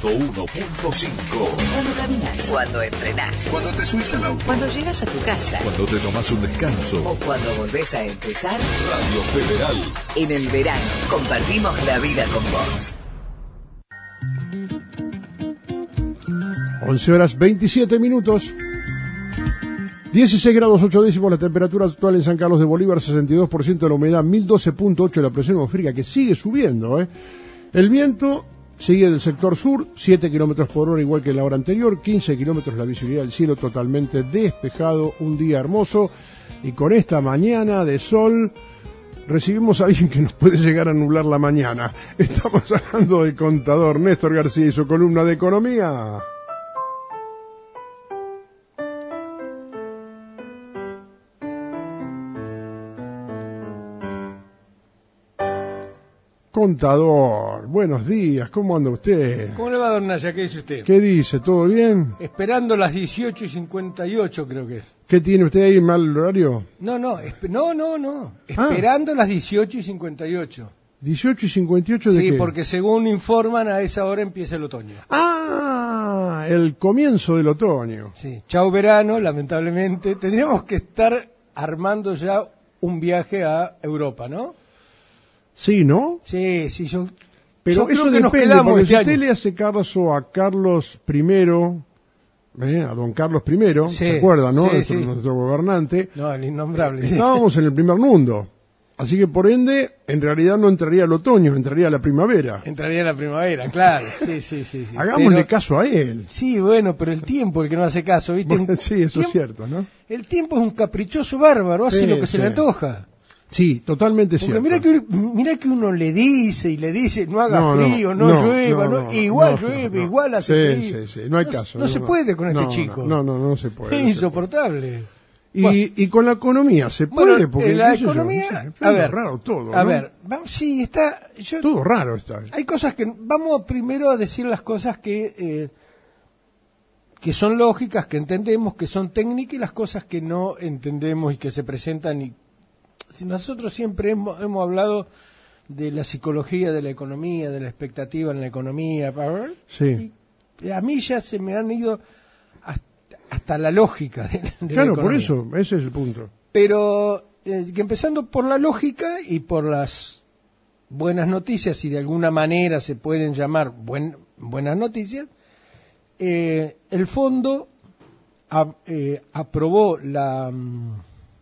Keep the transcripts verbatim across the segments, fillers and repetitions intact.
ciento uno punto cinco. Cuando caminas, cuando entrenás, Cuando te subís al auto, cuando llegas a tu casa cuando te tomás un descanso. o cuando volvés a empezar, Radio Federal. en el verano compartimos la vida con vos. once horas veintisiete minutos. dieciséis grados ocho décimos la temperatura actual en San Carlos de Bolívar, sesenta y dos por ciento de la humedad, mil doce punto ocho la presión atmosférica, que sigue subiendo, ¿eh? El viento sigue del sector sur, siete kilómetros por hora igual que en la hora anterior, quince kilómetros la visibilidad del cielo totalmente despejado, un día hermoso, y con esta mañana de sol recibimos a alguien que nos puede llegar a nublar la mañana. Estamos hablando del contador Néstor García y su columna de economía. Contador, buenos días, ¿cómo anda usted? ¿Cómo le va, don Naya? ¿Qué dice usted? ¿Qué dice? ¿Todo bien? Esperando las dieciocho y cincuenta y ocho, creo que es. ¿Qué tiene usted ahí, mal horario? No, no, esp- no, no, no. Esperando las dieciocho y cincuenta y ocho. ¿dieciocho y cincuenta y ocho de Sí, qué? porque según informan, a esa hora empieza el otoño. Ah, el comienzo del otoño. Sí, chau verano, lamentablemente. Tendríamos que estar armando ya un viaje a Europa, ¿no? Sí, ¿no? Sí, sí, yo... Pero yo eso creo que nos depende, quedamos porque este si usted año. le hace caso a Carlos primero, eh, a don Carlos primero, Sí, ¿se acuerda, no? sí, nuestro, sí. nuestro gobernante. No, el innombrable. sí. Estábamos en el primer mundo. Así que por ende, en realidad no entraría el otoño, entraría la primavera. Entraría la primavera, claro. Sí, sí, sí. sí. Hagámosle Pero- caso a él. Sí, bueno, pero el tiempo el que no hace caso, ¿viste? Bueno, sí, eso es Tiempo- cierto, ¿no? El tiempo es un caprichoso bárbaro, hace Sí, lo que sí. se le antoja. Sí, totalmente Porque cierto. mira que, uno- mira que uno le dice y le dice, no haga No, no, frío, no, no, llueva, no, no, no, igual no, llueve, no. igual hace Sí, frío. sí, sí, no hay No, caso. no se puede con este no, chico. No, no, no se puede. Es no se insoportable. Y, Bueno. y con la economía se puede, Bueno, porque en la qué sé yo, economía, no sé, a ver, raro todo, a ¿no? ver, vamos, sí, está, yo, Todo raro está. hay cosas que, vamos primero a decir las cosas que, eh, que son lógicas, que entendemos, que son técnicas y las cosas que no entendemos y que se presentan. Y si nosotros siempre hemos, hemos hablado de la psicología de la economía, de la expectativa en la economía, Sí. y a mí ya se me han ido hasta, hasta la lógica de, la- de la Claro, por economía. eso, ese es el punto. Pero eh, que empezando por la lógica y por las buenas noticias, si de alguna manera se pueden llamar buen, buenas noticias, eh, el fondo a- eh, aprobó la, mm,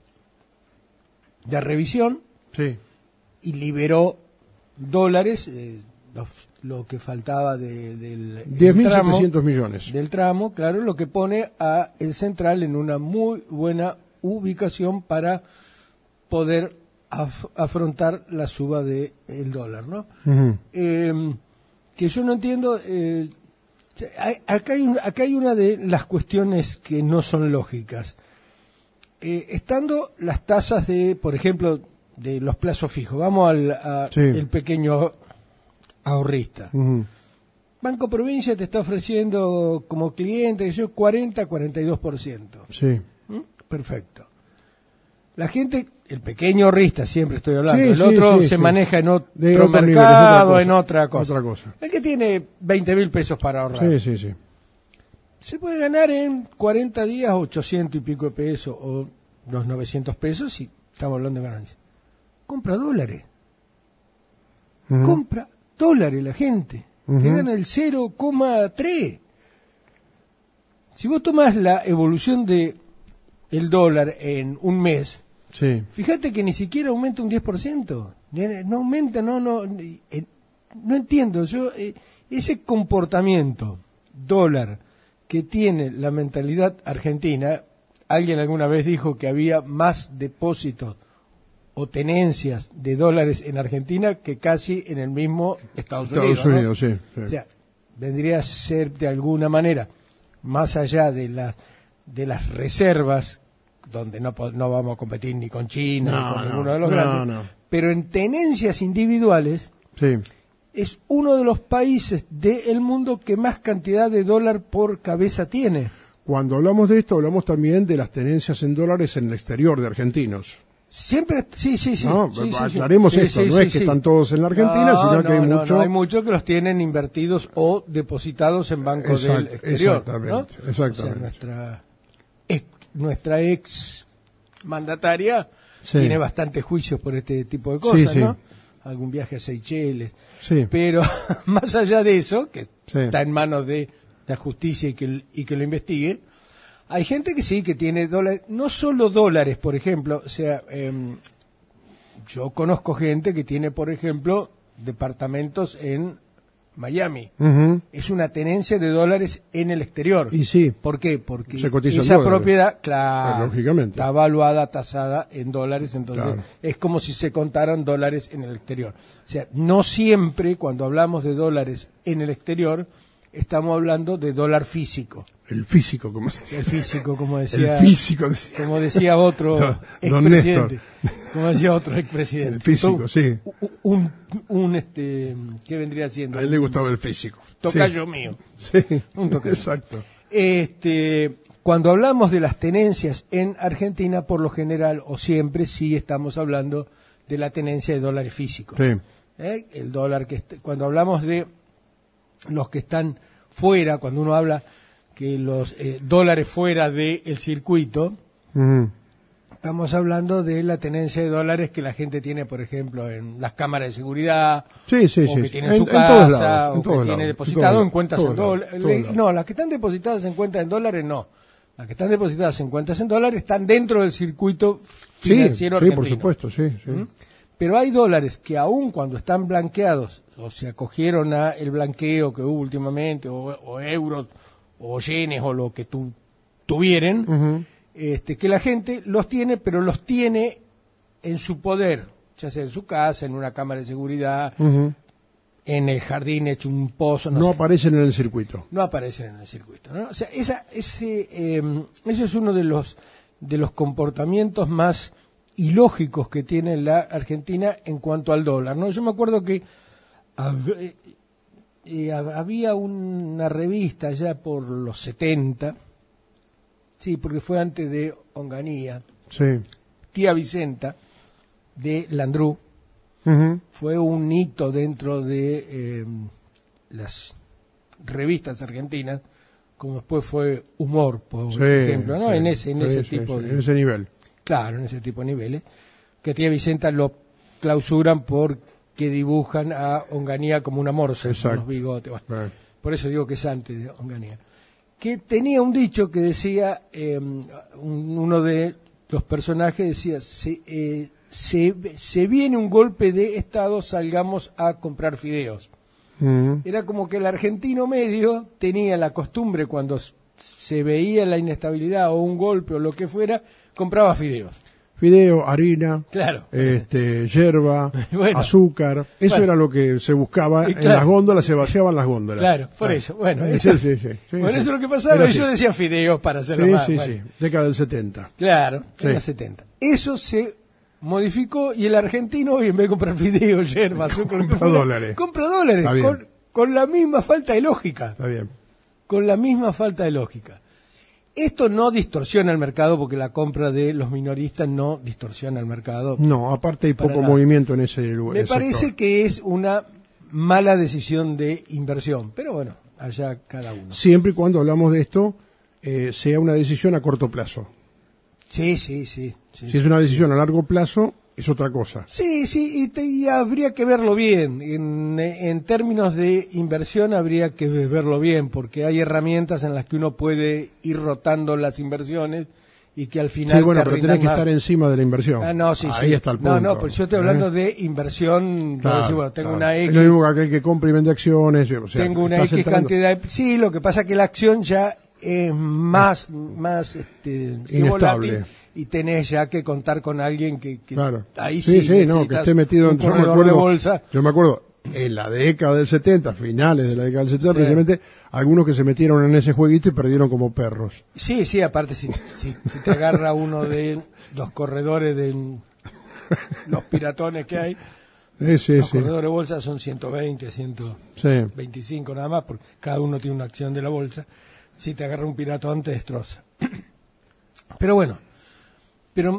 la revisión Sí. y liberó dólares, eh, lo, lo que faltaba de, del el diez mil tramo- setecientos millones. del tramo, claro, lo que pone a el central en una muy buena ubicación para poder af- afrontar la suba del dólar, ¿no? Ujú. Eh, que yo no entiendo, eh, hay- acá, hay, un- acá hay una de las cuestiones que no son lógicas. Eh, estando las tasas de, por ejemplo, de los plazos fijos, vamos al a Sí. el pequeño ahorrista. Ujú. Banco Provincia te está ofreciendo como cliente que yo cuarenta a cuarenta y dos por ciento. Sí. ¿Mm? Perfecto. La gente, el pequeño ahorrista, siempre estoy hablando, Sí, el sí, otro sí, se sí. maneja en otro De otro nivel, es mercado, otra en cosa. otra cosa. Otra cosa. El que tiene veinte mil pesos para ahorrar. Sí, sí, sí. Se puede ganar en cuarenta días ochocientos y pico de pesos o los novecientos pesos y estamos hablando de ganancias. Compra dólares. Ujú. Compra dólares la gente. Ujú. Que gana el cero coma tres. Si vos tomás la evolución de el dólar en un mes, Sí. fíjate que ni siquiera aumenta un diez por ciento. No aumenta, no, no. eh, No entiendo. Yo eh, ese comportamiento dólar que tiene la mentalidad argentina, alguien alguna vez dijo que había más depósitos o tenencias de dólares en Argentina que casi en el mismo Estados Unidos. Estados ¿no? Unidos, sí. sí. O sea, vendría a ser de alguna manera, más allá de las de las reservas, donde no, po- no vamos a competir ni con China No, ni con no, ninguno de los no, grandes, no. pero en tenencias individuales Sí. es uno de los países del mundo que más cantidad de dólar por cabeza tiene. Cuando hablamos de esto, hablamos también de las tenencias en dólares en el exterior de argentinos. Siempre, sí, sí, sí. No, sí, sí, aclaremos sí. esto, Sí, no sí, es que sí. están todos en la Argentina, No, sino que no, hay no, mucho... no, hay muchos que los tienen invertidos o depositados en bancos Exact- del exterior. exactamente, ¿no? exactamente. O sea, nuestra ex, nuestra ex mandataria Sí. tiene bastantes juicios por este tipo de cosas, Sí, sí. ¿no? Algún viaje a Seychelles. Sí. Pero más allá de eso, que Sí. está en manos de la justicia y que, y que lo investigue, hay gente que sí, que tiene dólares, no solo dólares, por ejemplo, o sea, eh, yo conozco gente que tiene, por ejemplo, departamentos en Miami. Ujú. Es una tenencia de dólares en el exterior. Y sí. ¿Por qué? Porque Se cotizan esa dólares. propiedad, claro, Eh, lógicamente. está evaluada, tasada en dólares, entonces Claro. es como si se contaran dólares en el exterior. O sea, no siempre cuando hablamos de dólares en el exterior estamos hablando de dólar físico. El físico, como se dice. El físico, como El decía, físico, decía. como decía otro Don- don expresidente. Néstor. Como decía otro expresidente. El físico, Un- sí. Un, un, este, ¿qué vendría siendo? A él le gustaba el físico. Tocayo mío. Sí, Un tocayo. exacto. Este, cuando hablamos de las tenencias en Argentina, por lo general o siempre sí estamos hablando de la tenencia de dólares físicos. Sí. ¿Eh? El dólar que est- cuando hablamos de los que están fuera, cuando uno habla que los eh, dólares fuera del circuito, Ujú. estamos hablando de la tenencia de dólares que la gente tiene, por ejemplo, en las cámaras de seguridad, Sí, sí, o sí. que sí. tiene en su todos casa, lados, en o que todos tiene lados, depositado todos en cuentas todos en lados, dólares. todos lados. No, las que están depositadas en cuentas en dólares no. Las que están depositadas en cuentas en dólares están dentro del circuito Sí, financiero sí, argentino. por supuesto, sí. sí. ¿Mm? Pero hay dólares que aun cuando están blanqueados o se acogieron a el blanqueo que hubo últimamente, o, o euros, o yenes, o lo que tu, tuvieren, Ujú. este, que la gente los tiene, pero los tiene en su poder, ya sea en su casa, en una cámara de seguridad, Ujú. en el jardín hecho un pozo, no, No sé. aparecen en el circuito. No aparecen en el circuito, ¿no? O sea, esa, ese, eh, eso es uno de los de los comportamientos más ilógicos que tiene la Argentina en cuanto al dólar, ¿no? Yo me acuerdo que hab- eh, eh, había una revista ya por los setenta, sí, porque fue antes de Onganía, Sí. Tía Vicenta, de Landrú, Ujú. fue un hito dentro de eh, las revistas argentinas, como después fue Humor, por Sí, ejemplo, ¿no? sí, En ese, en sí, ese sí, tipo sí, de, en ese nivel. claro, en ese tipo de niveles, que Tía Vicenta lo clausuran porque dibujan a Onganía como una morsa, con Exacto. los bigotes, bueno, Bueno. por eso digo que es antes de Onganía, que tenía un dicho que decía, eh, un- uno de los personajes decía, se, eh, se, se viene un golpe de Estado, salgamos a comprar fideos. Ujú. Era como que el argentino medio tenía la costumbre, cuando s- se veía la inestabilidad o un golpe o lo que fuera, compraba fideos. Fideo, harina, Claro. este, yerba, Bueno. azúcar. Eso Bueno. era lo que se buscaba Y en claro. las góndolas, se vaciaban las góndolas. Claro, por Ah. eso. Bueno, Sí, eso, sí, sí, sí, bueno, sí. eso es lo que pasaba, Era y yo así. decía fideos para hacerlo Sí, más. sí, bueno. sí. Década del setenta. Claro, Sí. en los setenta. Eso se modificó y el argentino hoy, en vez de comprar fideos, yerba, azúcar, lo que Compra fuera, dólares. compra dólares. Está bien. Con, con la misma falta de lógica. Está bien. Con la misma falta de lógica. Esto no distorsiona el mercado, porque la compra de los minoristas no distorsiona el mercado. No, aparte hay Para poco nada. movimiento en ese lugar. Me ese parece sector. que es una mala decisión de inversión, pero bueno, allá cada uno. Siempre y cuando hablamos de esto, eh, sea una decisión a corto plazo. Sí, sí, sí. Sí, Si es una decisión a largo plazo, es otra cosa. sí, sí, y, te- y habría que verlo bien. En, en términos de inversión habría que verlo bien, porque hay herramientas en las que uno puede ir rotando las inversiones y que al final Sí, bueno, te pero rindan tenés que más. estar encima de la inversión. Ah, no, sí, Ahí sí. está el punto. No, no, pues yo estoy hablando ¿Eh? de inversión. Claro, de decir, bueno, tengo claro. una Es X, lo mismo que aquel que compra y vende acciones. O sea, tengo una estás X entrando- cantidad de... Sí, lo que pasa es que la acción ya es más, más este, que Inestable. volátil, y tenés ya que contar con alguien que, que Claro. ahí sí, sí, sí, no, que necesitas esté metido un en. Yo me, corredor de acuerdo, bolsa. yo me acuerdo, en la década del setenta, finales de la década del setenta, Sí. precisamente, algunos que se metieron en ese jueguito y perdieron como perros. Sí, sí, aparte si, si, si te agarra uno de los corredores de los piratones que hay, Sí, sí, los sí. corredores de bolsa son ciento veinte, ciento Sí. veinticinco nada más, porque cada uno tiene una acción de la bolsa. Si te agarra un piratón te destroza. Pero bueno, pero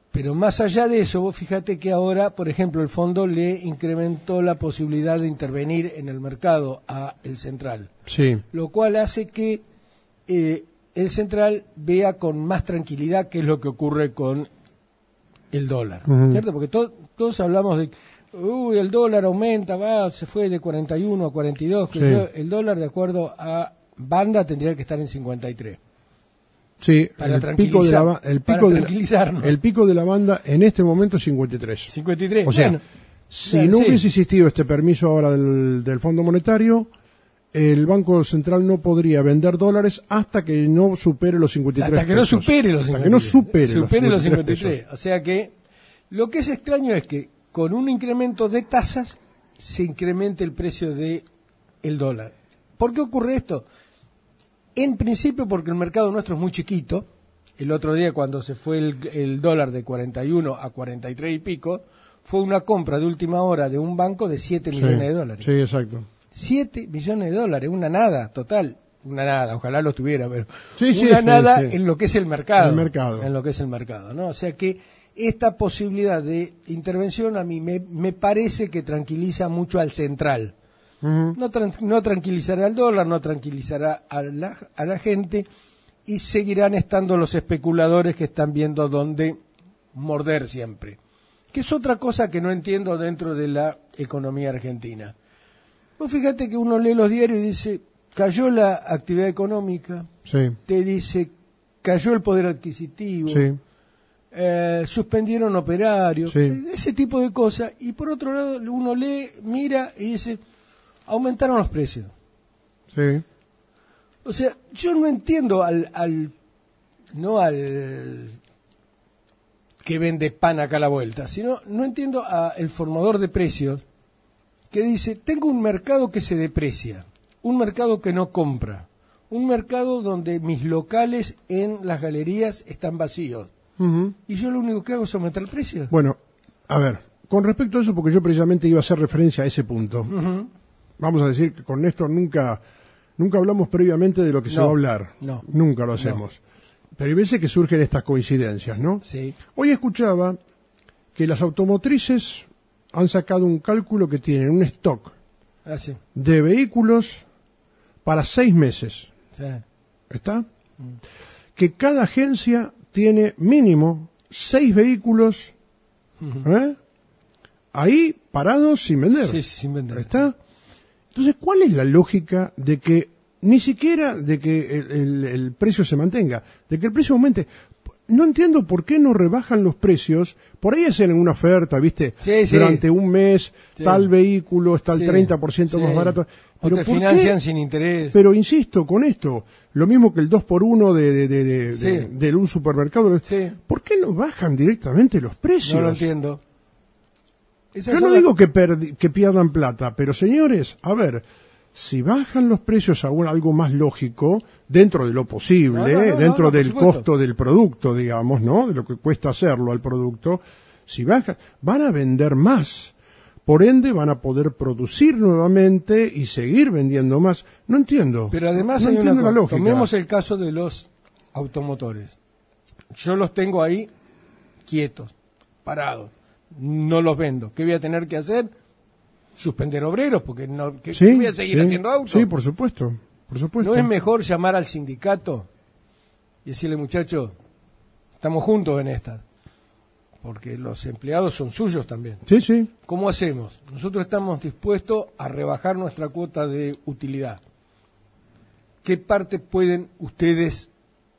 Pero más allá de eso, vos fíjate que ahora, por ejemplo, el fondo le incrementó la posibilidad de intervenir en el mercado a el central. Sí. Lo cual hace que eh, el central vea con más tranquilidad qué es lo que ocurre con el dólar, Uh-huh. ¿cierto? Porque to- todos hablamos de, uy, el dólar aumenta, va, se fue de cuarenta y uno a cuarenta y dos, que Sí. yo, el dólar de acuerdo a banda tendría que estar en cincuenta y tres. Sí, Para el pico de la ba- el para pico de la, tranquilizarnos. el pico de la banda en este momento es cincuenta y tres. cincuenta y tres, O sea, bueno, si bueno, no sí. hubiese existido este permiso ahora del, del Fondo Monetario, el Banco Central no podría vender dólares hasta que no supere los cincuenta y tres Hasta que no pesos. supere los Hasta cincuenta y tres. que no supere, Supere los los cincuenta y cincuenta y tres tres. O sea que lo que es extraño es que con un incremento de tasas se incremente el precio de el dólar. ¿Por qué ocurre esto? En principio porque el mercado nuestro es muy chiquito. El otro día cuando se fue el, el dólar de cuarenta y uno a cuarenta y tres y pico, fue una compra de última hora de un banco de siete pesos. millones Sí, de dólares. Sí, exacto. siete millones de dólares, una nada, total. Una nada, ojalá lo tuviera, pero Sí, sí, una sí, nada sí. en lo que es el mercado. El mercado. En lo que es el mercado, ¿no? O sea que esta posibilidad de intervención a mí me, me parece que tranquiliza mucho al central. Ujú. No, tran- no tranquilizará al dólar, no tranquilizará a la, a la gente y seguirán estando los especuladores que están viendo dónde morder siempre. Que es otra cosa que no entiendo dentro de la economía argentina. Vos fíjate que uno lee los diarios y dice, cayó la actividad económica, Sí, te dice, cayó el poder adquisitivo, sí. eh, suspendieron operarios, Sí. ese tipo de cosas. Y por otro lado, uno lee, mira y dice, aumentaron los precios. Sí. O sea, yo no entiendo al, al no al que vende pan acá a la vuelta, sino no entiendo al formador de precios que dice, tengo un mercado que se deprecia, un mercado que no compra, un mercado donde mis locales en las galerías están vacíos, Ujú. y yo lo único que hago es aumentar el precio. Bueno, a ver, con respecto a eso, porque yo precisamente iba a hacer referencia a ese punto. Ujú. Vamos a decir que con Néstor nunca, nunca hablamos previamente de lo que se No, va a hablar. no. Nunca lo hacemos. Pero hay veces que surgen estas coincidencias, ¿no? Sí. Hoy escuchaba que las automotrices han sacado un cálculo que tienen un stock Ah, sí. de vehículos para seis meses. Sí. ¿Está? Que cada agencia tiene mínimo seis vehículos ¿eh? ahí parados sin vender. Sí, sí, sin vender. ¿Está? Entonces, ¿cuál es la lógica de que ni siquiera de que el, el- el precio se mantenga, de que el precio aumente? No entiendo por qué no rebajan los precios. Por ahí hacen una oferta, ¿viste? Sí, sí. Durante un mes, Sí. tal vehículo está al Sí, treinta por ciento sí. más barato. O te ¿por financian qué? sin interés. Pero insisto con esto, lo mismo que el dos por uno de, de, de, de, Sí. de- de un supermercado. Sí. ¿Por qué no bajan directamente los precios? No lo entiendo. Esas Yo son no las- digo que, perdi- que pierdan plata, pero señores, a ver, si bajan los precios a un- algo más lógico, dentro de lo posible, No, no, no, dentro no, no, por del supuesto. costo del producto, digamos, ¿no? De lo que cuesta hacerlo al producto, si bajan, van a vender más. Por ende, van a poder producir nuevamente y seguir vendiendo más. No entiendo. Pero además no hay una entiendo la cosa. lógica. Tomemos el caso de los automotores. Yo los tengo ahí quietos, parados. No los vendo. ¿Qué voy a tener que hacer? Suspender obreros, porque no ¿qué, Sí, qué voy a seguir sí, haciendo autos. Sí, por supuesto. Por supuesto. ¿No es mejor llamar al sindicato y decirle, muchachos, estamos juntos en esta? Porque los empleados son suyos también. Sí, sí. ¿Cómo hacemos? Nosotros estamos dispuestos a rebajar nuestra cuota de utilidad. ¿Qué parte pueden ustedes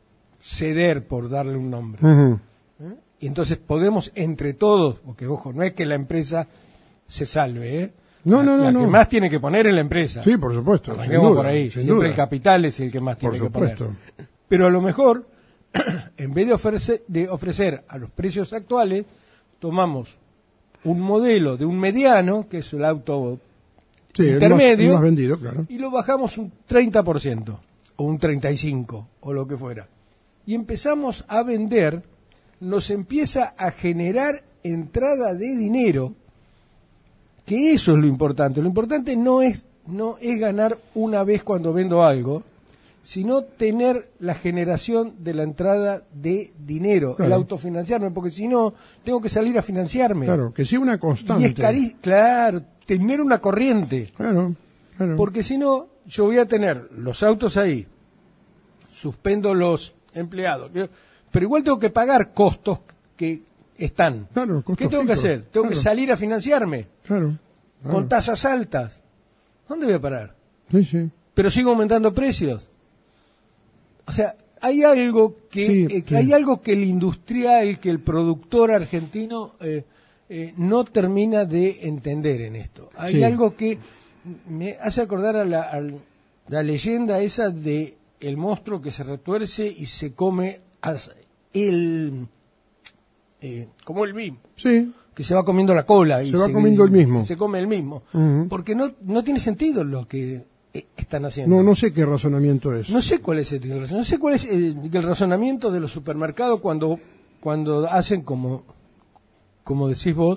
ceder, por darle un nombre? Ujú. ¿Eh? Y entonces podemos entre todos, porque ojo, no es que la empresa se salve, ¿eh? No, no, La- no, La no. que más tiene que poner es la empresa. Sí, por supuesto. sin Arranquemos duda, por ahí. sin Siempre duda. el capital es el que más Por tiene que supuesto. poner. Pero a lo mejor, en vez de ofrecer, de ofrecer a los precios actuales, tomamos un modelo de un mediano, que es el auto Sí, el más- intermedio, el más vendido, claro. y lo bajamos un treinta por ciento, o un treinta y cinco por ciento, o lo que fuera. Y empezamos a vender, nos empieza a generar entrada de dinero, que eso es lo importante. Lo importante no es, no es ganar una vez cuando vendo algo, sino tener la generación de la entrada de dinero, Claro. el autofinanciarme, porque si no, tengo que salir a financiarme. Claro, que sea una Y constante. es cari- claro, tener una corriente. Claro, claro. Porque si no, yo voy a tener los autos ahí, suspendo los empleados, que- pero igual tengo que pagar costos que están. Claro, costos ¿Qué tengo que fijos, hacer? Tengo que claro. salir a financiarme Claro, claro. con tasas altas. ¿Dónde voy a parar? Sí, sí. Pero sigo aumentando precios. O sea, hay algo que, Sí, eh, que sí. hay algo que el industrial, que el productor argentino eh, eh, no termina de entender en esto. Hay Sí. algo que me hace acordar a la, a la leyenda esa de el monstruo que se retuerce y se come as- el eh, como el mismo, Sí, que se va comiendo la cola y Se va comiendo el mismo. se come el mismo, Ujú. porque no no tiene sentido lo que eh, están haciendo. no, no sé qué razonamiento es. No sé cuál es el, no sé cuál es el, el razonamiento de los supermercados cuando cuando hacen como como decís vos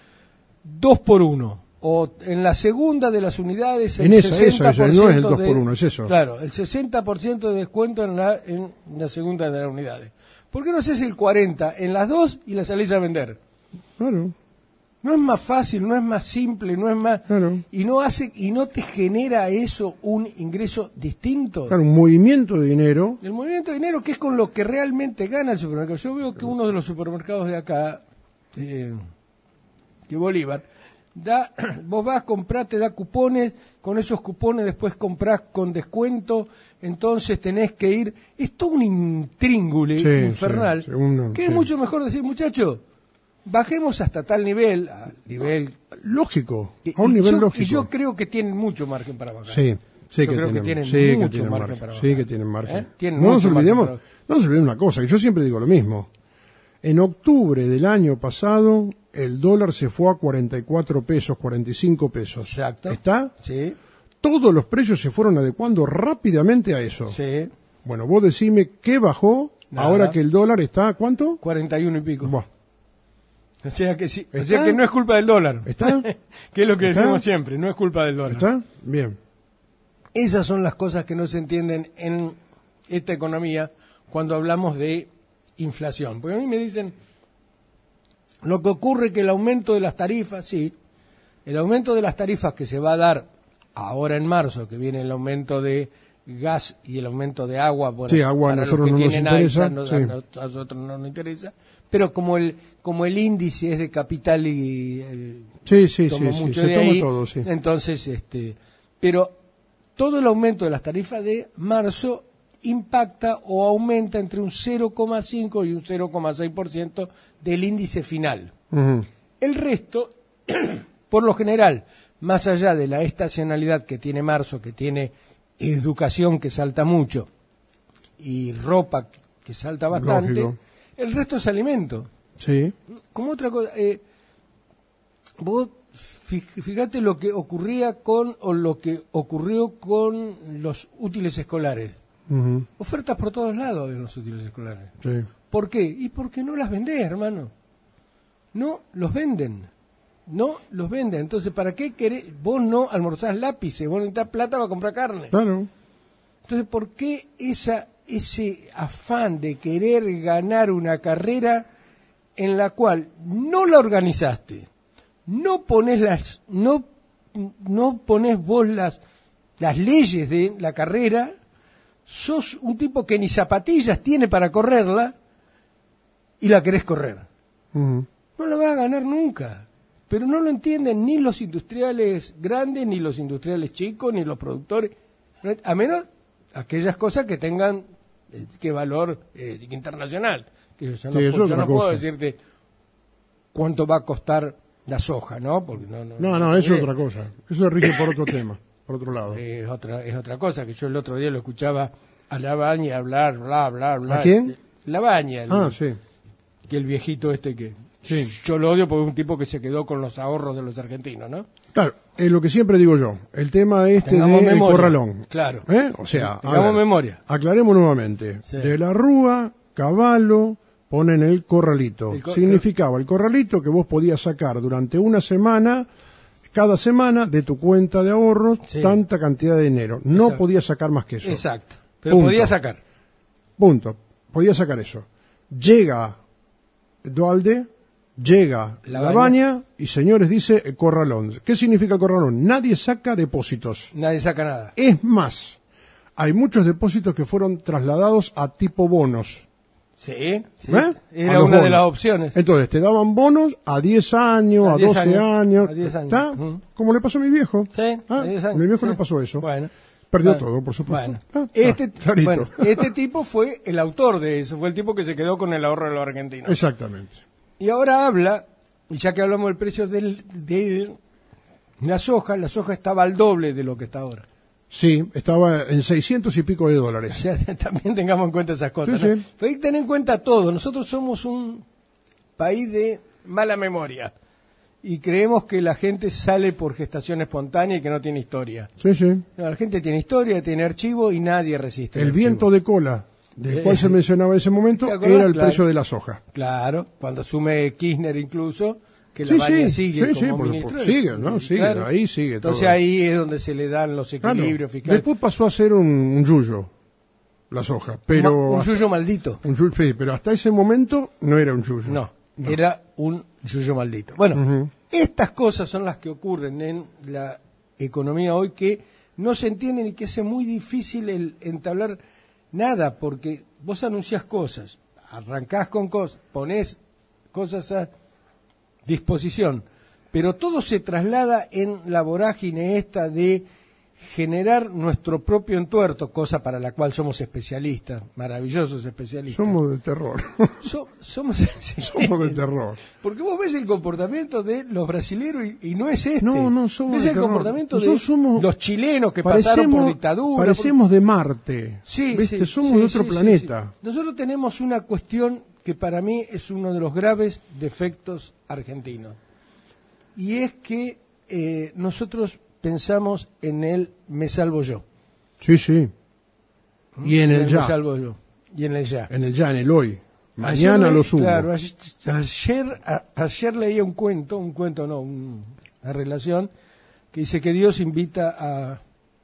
dos por uno o en la segunda de las unidades el En esa, sesenta por esa, ciento no es el dos de- por uno, es eso. Claro, el sesenta por ciento de descuento en la en la segunda de las unidades. ¿Por qué no haces el cuarenta en las dos y las salís a vender? Claro, No es más fácil, no es más simple, no es más claro. y no hace y no te genera eso un ingreso distinto. Claro, un movimiento de dinero. El movimiento de dinero, que es con lo que realmente gana el supermercado. Yo veo que uno de los supermercados de acá, eh, de Bolívar, da, vos vas, comprás, te da cupones, con esos cupones después comprás con descuento, entonces tenés que ir. Es todo un intríngule Sí, infernal, sí, sí, uno- que sí. es mucho mejor decir, muchachos, bajemos hasta tal nivel, al nivel... Lógico, que- a un y nivel yo, lógico. y yo creo que tienen mucho margen para bajar. Sí, sí Yo que creo que tienen, tienen sí que mucho tienen margen margen, para sí bajar. que tienen margen. ¿Eh? Tienen No nos mucho margen olvidemos, para- no nos olvidemos una cosa, que yo siempre digo lo mismo. En octubre del año pasado, el dólar se fue a cuarenta y cuatro pesos, cuarenta y cinco pesos. Exacto. ¿Está? Sí, Todos los precios se fueron adecuando rápidamente a eso. sí, Bueno, vos decime qué bajó Nada. ahora que el dólar está, ¿cuánto? cuarenta y uno y pico. Buah, O sea que sí, o ¿Está? sea que no es culpa del dólar. ¿Está? Que es lo que ¿Está? decimos siempre, no es culpa del dólar. ¿Está? Bien. Esas son las cosas que no se entienden en esta economía cuando hablamos de inflación. Porque a mí me dicen, lo que ocurre que el aumento de las tarifas, sí, el aumento de las tarifas que se va a dar ahora en marzo, que viene el aumento de gas y el aumento de agua, bueno, Sí, agua a para nosotros los que no nos tienen interesa, AISA, no- sí. a nosotros no nos interesa, pero como el como el índice es de capital y el, Sí, sí, toma sí, sí, mucho se de toma ahí, todo, sí. entonces este pero todo el aumento de las tarifas de marzo impacta o aumenta entre un cero coma cinco y un cero coma seis por ciento del índice final. Ujú. El resto, por lo general, más allá de la estacionalidad que tiene marzo, que tiene educación que salta mucho y ropa que salta bastante, Lógico. el resto es alimento. Sí, Como otra cosa, eh, vos fi- fíjate lo que ocurría con, o lo que ocurrió con los útiles escolares. ujú, Ofertas por todos lados de los útiles escolares. sí. ¿Por qué? Y porque no las vendés, hermano. No los venden. No los venden. Entonces, ¿para qué querés? Vos no almorzás lápices, vos necesitas plata para comprar carne. Claro. Entonces, ¿por qué esa, ese afán de querer ganar una carrera en la cual no la organizaste, no pones las, no, no pones vos las, las leyes de la carrera, sos un tipo que ni zapatillas tiene para correrla y la querés correr? Ujú. No la vas a ganar nunca. Pero no lo entienden ni los industriales grandes, ni los industriales chicos, ni los productores. A menos aquellas cosas que tengan eh, que valor eh, internacional. Que yo no, Sí, eso puedo, es yo otra no puedo cosa. decirte cuánto va a costar la soja, ¿no? Porque no, no, No, no, eso eh, es otra cosa. Eso rige por otro tema, por otro lado. Es otra, es otra cosa, que yo el otro día lo escuchaba a Labaña hablar, bla, bla, bla. ¿A quién? Labaña, el, Ah, sí. que el viejito este que... Sí. Yo lo odio porque es un tipo que se quedó con los ahorros de los argentinos, ¿no? Claro, es lo que siempre digo yo. El tema este Tengamos del memoria. corralón. Claro. ¿Eh? O sea, a Tengamos ver, memoria. aclaremos nuevamente. Sí. De la Rúa, Caballo, ponen el corralito. El cor- Significaba el corralito que vos podías sacar durante una semana, cada semana, de tu cuenta de ahorros, Sí. tanta cantidad de dinero. No Exacto. podías sacar más que eso. Exacto. Pero Punto. podía sacar. Punto. Podía sacar eso. Llega Dualde, llega La La Baña. Baña y, señores, dice el corralón. ¿Qué significa el corralón? Nadie saca depósitos. Nadie saca nada. Es más, hay muchos depósitos que fueron trasladados a tipo bonos. Sí, sí. ¿Eh? Era A los una de bonos. las opciones. Entonces, te daban bonos a diez años, A a, diez doce años, años. a diez años. ¿Está? Ujú. Como le pasó a mi viejo. Sí, Ah, a diez años, a mi viejo sí. le pasó eso. Bueno. Perdió Bueno, todo, por supuesto. Bueno. Ah, este, ah, clarito. bueno, este tipo fue el autor de eso, fue el tipo que se quedó con el ahorro de los argentinos. Exactamente. Y ahora habla, y ya que hablamos del precio del, de la soja, la soja estaba al doble de lo que está ahora. Sí, estaba en seiscientos y pico de O dólares. sea, también tengamos en cuenta esas cosas. Sí, ¿no? sí. Pero hay que tener en cuenta todo. Nosotros somos un país de mala memoria. Y creemos que la gente sale por gestación espontánea y que no tiene historia. Sí, sí. No, la gente tiene historia, tiene archivo y nadie resiste. El viento de cola, del Eh, cual se mencionaba en ese momento, ¿te acordás? era el Claro. precio de la soja. Claro, cuando asume Kirchner incluso, que la Sí, Baña sí, sigue sí, como sí, por- ministro. por- sigue, ¿no? Sigue, ahí sigue Entonces todo. ahí es donde se le dan los Claro. equilibrios fiscales. Después pasó a ser un, un yuyo, la soja. Pero un hasta- yuyo maldito. un yuyo, sí, pero hasta ese momento no era un yuyo. No, era un yuyo maldito. Bueno, Ujú. estas cosas son las que ocurren en la economía hoy que no se entienden y que hace muy difícil el entablar nada, porque vos anunciás cosas, arrancás con cosas, ponés cosas a disposición, pero todo se traslada en la vorágine esta de generar nuestro propio entuerto, cosa para la cual somos especialistas, maravillosos especialistas. Somos de terror. So- somos, sí. Somos de terror. Porque vos ves el comportamiento de los brasileros y, y no es este. No, no somos Ves de el terror. comportamiento Nosotros de somos- los chilenos que pasaron por dictadura. por- Parecemos de Marte. Sí, ¿Viste? sí, Somos sí, de otro sí, planeta. sí, sí. Nosotros tenemos una cuestión que para mí es uno de los graves defectos argentinos. Y es que eh, nosotros pensamos en el me salvo yo. Sí, sí. Y en el me ya. salvo yo. Y en el ya. En el ya, en el hoy. Ayer Mañana leí- lo subo. Claro, ayer, ayer, a- ayer leía un cuento, un cuento no, un- una relación, que dice que Dios invita a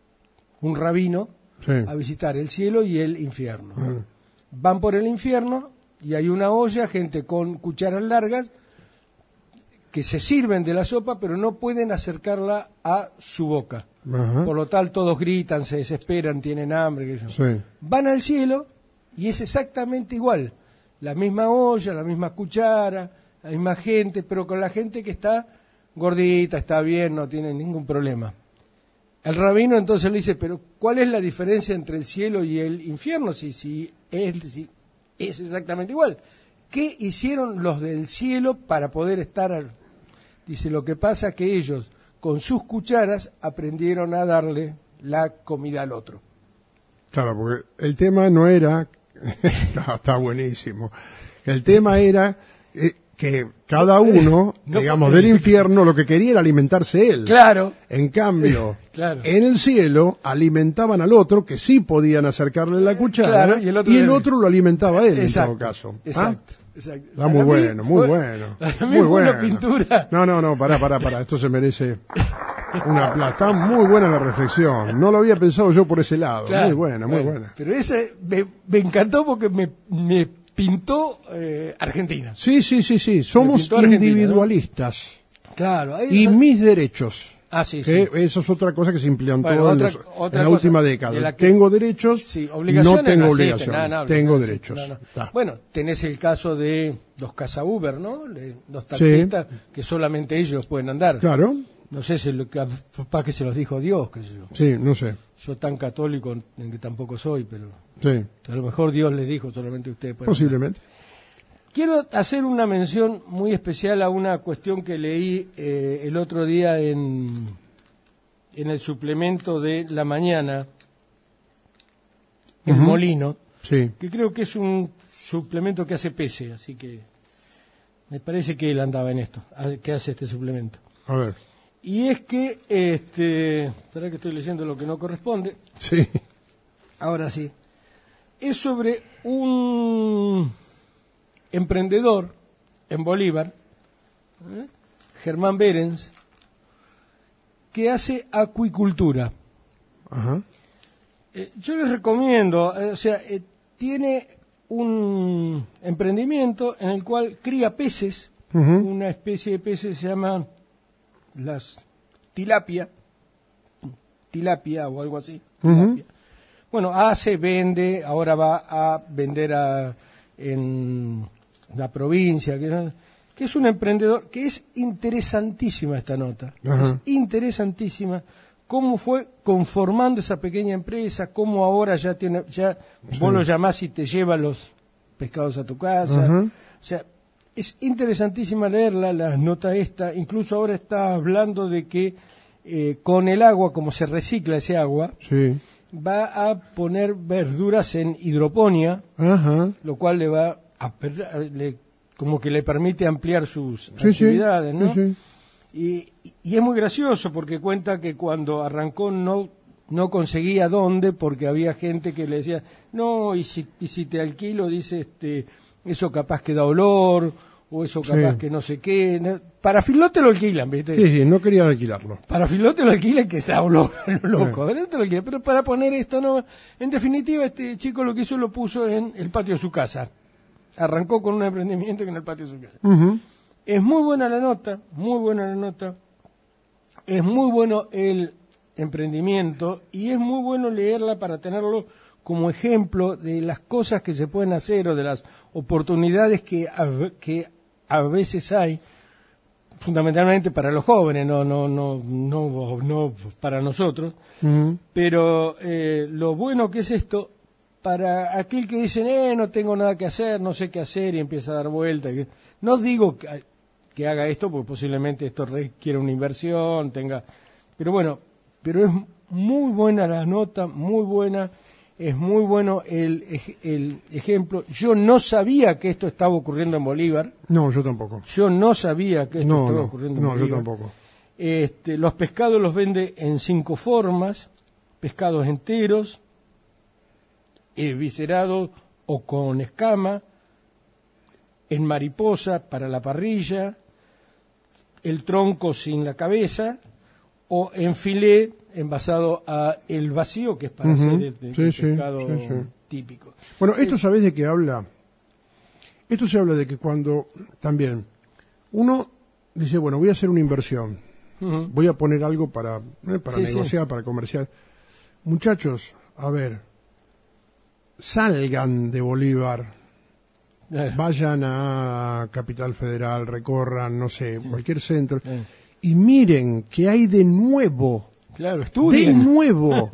un rabino Sí. a visitar el cielo y el infierno. Mm. Van por el infierno y hay una olla, gente con cucharas largas, que se sirven de la sopa, pero no pueden acercarla a su boca. Ajá. Por lo tal, todos gritan, se desesperan, tienen hambre. qué sé yo. Sí. Van al cielo y es exactamente igual. La misma olla, la misma cuchara, la misma gente, pero con la gente que está gordita, está bien, no tiene ningún problema. El rabino entonces le dice, pero ¿cuál es la diferencia entre el cielo y el infierno? Si, si, es, si es exactamente igual. ¿Qué hicieron los del cielo para poder estar al... Dice, lo que pasa es que ellos, con sus cucharas, aprendieron a darle la comida al otro. Claro, porque el tema no era... está, está buenísimo. El tema era eh, que cada uno, No, digamos, porque- del infierno, lo que quería era alimentarse él. Claro. En cambio, Claro. en el cielo alimentaban al otro, que sí podían acercarle la cuchara, Claro, y el otro le- otro lo alimentaba a él, Exacto, en todo caso. ¿Ah? Exacto. exacto. Está muy Para mí bueno, muy fue- bueno. Para mí muy fue una bueno. pintura. No, no, no, pará, pará, pará. Esto se merece una plata. Está muy buena la reflexión. No lo había pensado yo por ese lado. Claro, muy buena, muy bueno, buena. Pero ese me, me encantó porque me, me pintó eh, Argentina. Sí, sí, sí, sí. Somos pintó Argentina, individualistas. Claro. Ahí Y mis derechos. Ah, sí, Que sí. eso es otra cosa que se implantó Bueno, en, otra- los- otra en la cosa última década. de la que- Tengo derechos, Sí, no obligaciones tengo no existen, obligaciones. nada, nada, tengo obligaciones, derechos. no, no. Está. Bueno, tenés el caso de los casa Uber, ¿no? Le- los taxistas que solamente ellos pueden andar. Claro, No sé si lo que, capaz que se los dijo Dios, qué sé yo. sí, no sé. Yo tan católico en que tampoco soy, pero Sí, a lo mejor Dios les dijo solamente ustedes pueden andar. posiblemente. Quiero hacer una mención muy especial a una cuestión que leí eh, el otro día en, en el suplemento de La Mañana, El Ujú. Molino, Sí. que creo que es un suplemento que hace Pese, así que me parece que él andaba en esto, a- que hace este suplemento. A ver. Y es que, este, espera que estoy leyendo lo que no corresponde, Sí. ahora sí, es sobre un emprendedor en Bolívar, ¿eh? Germán Berens, que hace acuicultura. Ajá. Eh, yo les recomiendo, eh, o sea, eh, tiene un emprendimiento en el cual cría peces, Uh-huh. una especie de peces se llama las tilapia, tilapia o algo así. Uh-huh. Tilapia. Bueno, hace, vende, ahora va a vender a, en la provincia, que, que es un emprendedor, que es interesantísima esta nota, Ajá. es interesantísima cómo fue conformando esa pequeña empresa, cómo ahora ya tiene, ya Sí. vos lo llamás y te lleva los pescados a tu casa, Ajá. o sea, es interesantísima leerla, la nota esta, incluso ahora está hablando de que eh, con el agua, como se recicla ese agua, Sí. va a poner verduras en hidroponía, Ajá. lo cual le va a per- a- le- como que le permite ampliar sus Sí, sí. actividades, ¿no? Sí, sí. Y, y es muy gracioso porque cuenta que cuando arrancó no no conseguía dónde porque había gente que le decía, no, y si, y si te alquilo, dice, este eso capaz que da olor, o eso capaz Sí. que no sé qué. No, para Filote lo alquilan, ¿viste? Sí, sí, no quería alquilarlo. Para Filote lo alquilan que da olor, loco. Pero, te lo alquilan. Pero para poner esto, no. En definitiva, este chico lo que hizo lo puso en el patio de su casa. Arrancó con un emprendimiento que en el patio de su casa. Ujú. Es muy buena la nota, muy buena la nota. Es muy bueno el emprendimiento y es muy bueno leerla para tenerlo como ejemplo de las cosas que se pueden hacer o de las oportunidades que a, ve- que a veces hay, fundamentalmente para los jóvenes, no no no no no para nosotros, Ujú. pero eh, lo bueno que es esto para aquel que dice, eh, no tengo nada que hacer, no sé qué hacer y empieza a dar vueltas. que- No digo que, que haga esto porque posiblemente esto requiere una inversión, tenga, pero bueno, pero es muy buena la nota, muy buena. Es muy bueno el, ej- el ejemplo. Yo no sabía que esto estaba ocurriendo en Bolívar. No, yo tampoco. Yo no sabía que esto No, estaba no, ocurriendo en no, yo Bolívar. tampoco. Este, los pescados los vende en cinco formas: pescados enteros, viscerados o con escama, en mariposa para la parrilla, el tronco sin la cabeza, o en filé envasado a el vacío, que es para Ujú. hacer el, el Sí, sí, pescado sí, sí. típico. Bueno, esto sabés de qué habla. Esto se habla de que cuando también uno dice, bueno, voy a hacer una inversión, Ujú. voy a poner algo para, eh, para Sí, sí. negociar, para comerciar. Muchachos, a ver, salgan de Bolívar, Claro. vayan a Capital Federal, recorran, no sé, cualquier centro, Eh, y miren qué hay de nuevo, Claro, de estudien. nuevo.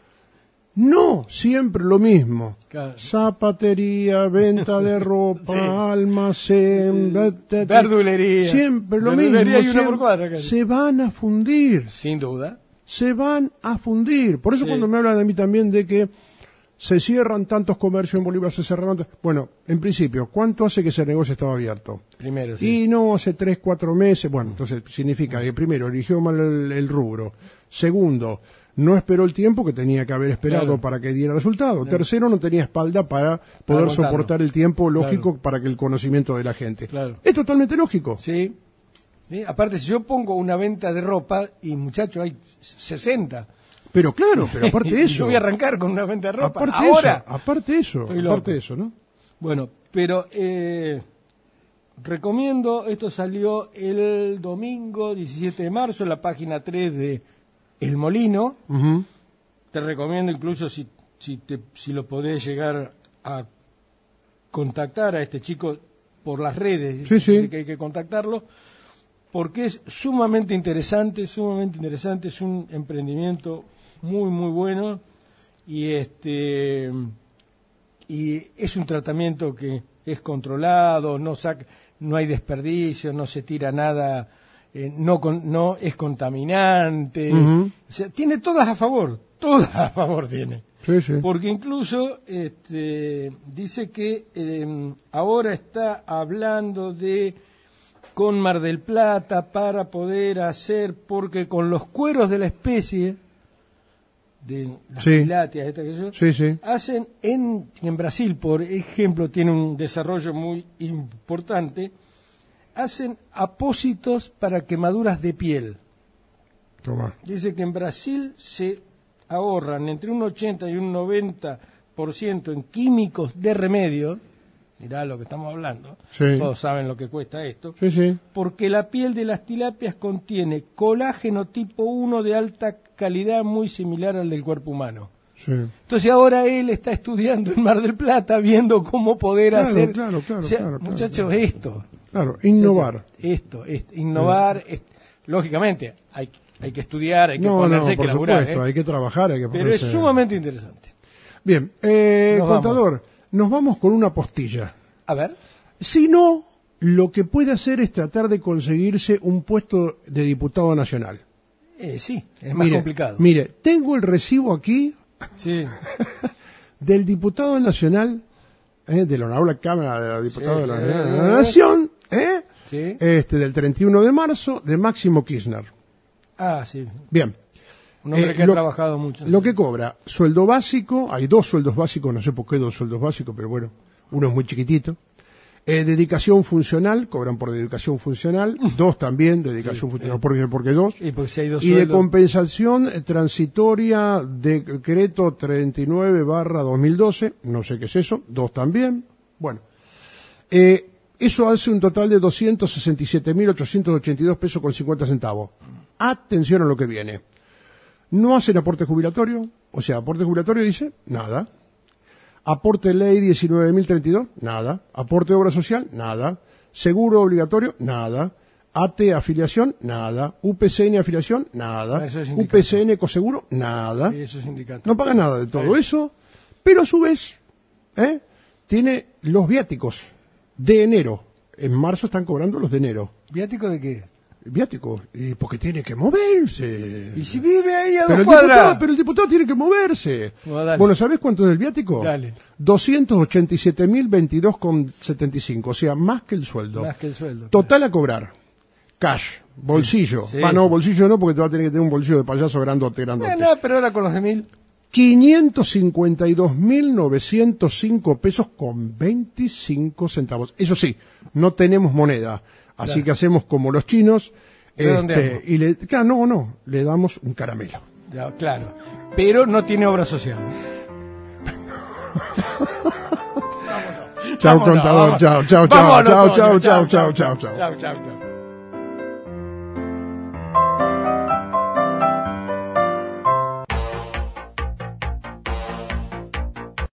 No siempre lo mismo. Claro. Zapatería, venta de ropa, Sí. almacén, vete- Verdulería. siempre lo Verdulería mismo. y una por siempre. cuadra, casi. Se van a fundir, Sin duda. se van a fundir. Por eso Sí. cuando me hablan de mí también de que se cierran tantos comercios en Bolívar, se cerraron. t- Bueno, en principio, ¿cuánto hace que ese negocio estaba abierto? Primero, sí. Y no, hace tres, cuatro meses. Bueno, entonces significa que primero eligió mal el, el rubro. Segundo, no esperó el tiempo que tenía que haber esperado Claro. para que diera resultado. Tercero, no tenía espalda para poder aguantarlo. soportar el tiempo lógico Claro. para que el conocimiento de la gente. Claro. Es totalmente lógico. Sí. Sí, aparte, si yo pongo una venta de ropa y, muchachos, hay sesenta. Pero claro, pero aparte de Y eso. yo voy a arrancar con una venta de ropa. aparte de Ahora. eso, aparte de eso, Estoy aparte loco. de eso, ¿no? Bueno, pero eh, recomiendo, esto salió el domingo diecisiete de marzo en la página tres de El Molino. Ujú. Te recomiendo incluso si, si, te, si lo podés llegar a contactar a este chico por las redes, Sí, sí. dice que hay que contactarlo, porque es sumamente interesante, sumamente interesante, es un emprendimiento muy, muy bueno y este y es un tratamiento que es controlado, no saca, no hay desperdicio, no se tira nada, eh, no con- no es contaminante, Ujú. o sea, tiene todas a favor, todas a favor tiene. Sí, sí. Porque incluso este, dice que eh, ahora está hablando de con Mar del Plata para poder hacer, porque con los cueros de la especie, de las Sí. tilatias, esta que yo, Sí, sí. hacen en, en Brasil, por ejemplo, tiene un desarrollo muy importante, hacen apósitos para quemaduras de piel. Toma. Dice que en Brasil se ahorran entre un ochenta y un noventa por ciento en químicos de remedio, mirá lo que estamos hablando, Sí. todos saben lo que cuesta esto, Sí, sí. porque la piel de las tilapias contiene colágeno tipo uno de alta calidad muy similar al del cuerpo humano. Sí. Entonces ahora él está estudiando en Mar del Plata, viendo cómo poder Claro, hacer... claro, claro, O sea, claro, claro, muchachos, claro. esto... Claro, innovar. Muchachos, Esto, esto, innovar, es- lógicamente, hay, hay que estudiar, hay que No, ponerse, no, hay que por laburar, supuesto, ¿eh? hay que trabajar, hay que Pero es ponerse- sumamente interesante. Bien, eh, Nos contador, nos vamos con una postilla. A ver, Si no, lo que puede hacer es tratar de conseguirse un puesto de diputado nacional. eh, sí, es más Mire, complicado. Mire, tengo el recibo aquí Sí, del diputado nacional, eh, de la Honorable Cámara de los Diputados Sí. de la, de la Nación, eh, sí. este, del treinta y uno de marzo, de Máximo Kirchner. Ah, sí. Bien. Un hombre Eh, que ha lo- trabajado mucho. Lo que cobra, sueldo básico, hay dos sueldos básicos, no sé por qué dos sueldos básicos, pero bueno, uno es muy chiquitito. Eh, dedicación funcional, cobran por dedicación funcional, dos también, dedicación Sí, funcional, eh. porque, porque dos. Y porque si hay dos Y de sueldos... compensación eh, transitoria, decreto treinta y nueve barra dos mil doce, no sé qué es eso, dos también. Bueno, eh, eso hace un total de doscientos sesenta y siete mil ochocientos ochenta y dos pesos con cincuenta centavos. Atención a lo que viene. No hacen aporte jubilatorio, o sea, aporte jubilatorio dice nada. Aporte ley diecinueve mil treinta y dos, nada. Aporte de obra social, nada. Seguro obligatorio, nada. A T afiliación, nada. U P C N afiliación, nada. Eso es sindicato. U P C N coseguro, nada. Sí, eso es sindicato. No paga nada de todo Está bien. eso, pero a su vez, ¿eh? tiene los viáticos de enero. En marzo están cobrando los de enero. ¿Viático de qué? Viáticos, y porque tiene que moverse. Y si vive ahí a Pero dos el, cuadras... diputado, pero el diputado tiene que moverse. Bueno, dale. Bueno, ¿sabés cuánto es el viático? Dale. doscientos ochenta y siete mil veintidós con setenta y cinco, o sea, más que el sueldo. Más que el sueldo. Total a cobrar. Cash, bolsillo. Sí, Ah, no, sí. bolsillo no, porque te va a tener que tener un bolsillo de payaso grandote, grandote. Eh, no, pero ahora con los de mil... quinientos cincuenta y dos mil novecientos cinco pesos con veinticinco centavos. Eso sí, no tenemos moneda, así Claro. que hacemos como los chinos, Redondeamos. este, y le, claro, no, no, le damos un caramelo. Ya, claro. Pero no tiene obra social. Chao, Vámonos, contador, vámonos. chao, chao, chao, Vámonos, chao, Toño. chao, chao, chao, chao, chao. Chao, chao, chao.